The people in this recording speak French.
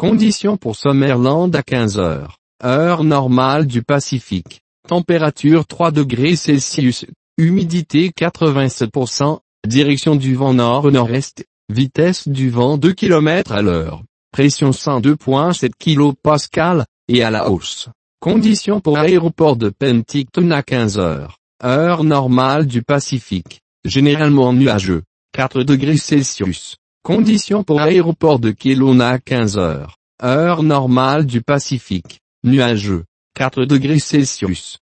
Conditions pour Summerland à 15 heures. Heure normale du Pacifique. Température 3 degrés Celsius. Humidité 87%. Direction du vent nord-nord-est. Vitesse du vent 2 km à l'heure. Pression 102,7 kPa, et à la hausse. Conditions pour aéroport de Penticton à 15 heures. Heure normale du Pacifique. Généralement nuageux. 4 degrés Celsius. Conditions pour aéroport de Kelowna à 15 heures. Heure normale du Pacifique. Nuageux. 4 degrés Celsius.